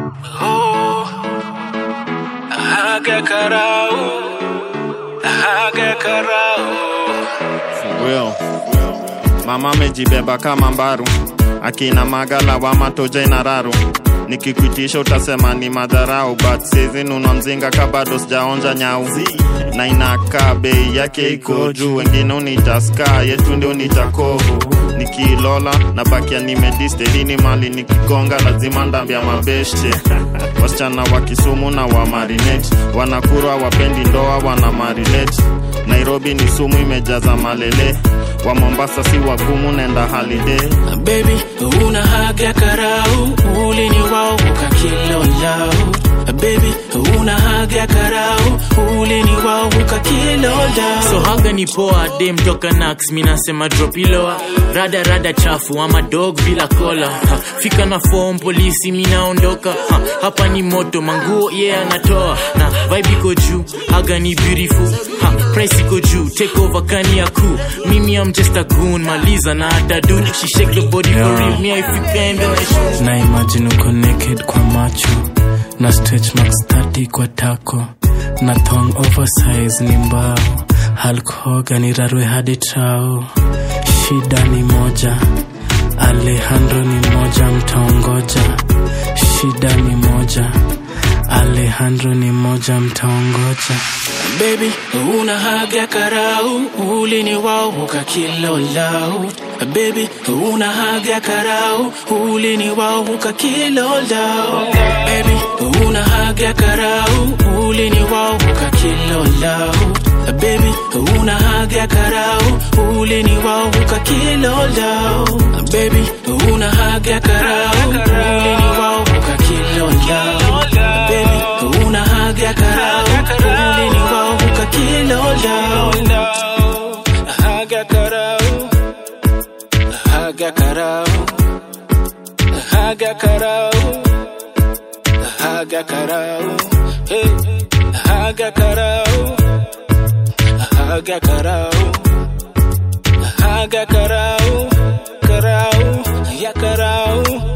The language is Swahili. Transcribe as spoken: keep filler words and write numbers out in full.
Oh, haga karao, haga karao. For real. Mama mejibeba kama mbaru, akina magala wa matoja inararu. Nikikuitisha utasema ni madharau, but sezi nuno mzinga kabado sijaonja nyau. Na inakaa bei yake iko juu, wengine unitaska, yetu ndio nitakovu. Nikilola na bakia nimediste, lini mali nikigonga lazima ndambia mabeshte. Wasichana wa Kisumu na wa marinate, wanakurwa wapendi ndoa wana marinate. Nairobi ni sumu imejaza malele, wa Mombasa si wagumu nenda holiday. Baby, una haga karau, uli ni wao ukakilo lao. Baby, una haga karau, uli ni wao ukakilo lao. So haga ni poa, dem toka Nax, mina sema drop iloa. Rada rada chafu, ama dog bila kola. Ha, fika na form, polisi mina ondoka. Ha, hapa ni moto, manguo yeah anatoa. Na vibe iko juu, haga ni beautiful. Ha, price iko juu, take over kani ya cool. Mimi I'm just a goon, maliza na hata dude. She shake the body yeah. For real, me if you can then I show. Na imagine uko naked kwa macho, na stretch marks thirty kwa tako, na thong oversize ni mbao. Hulk Hogan irarwe hadi trao. Shida ni moja, Alejandro ni moja, mtaongoja. Shida ni moja, Alejandro ni moja, mtaongoja. Baby, una haga karau, uli ni wao ukakilo lao. Baby, una haga karau, uli ni wao ukakilo lao. Baby, una haga karau, uli ni wao ukakilo lao. Baby, una haga karau, uli ni wao ukakilo lao. Baby, una haga karau, uli ni wao ukakilo lao. Baby, una haga karau, uli ni wao ukakilo lao. Haga karau, haga karau, haga karau, haga karau, hey, haga karau, haga karau, haga karau, karau, ya karau.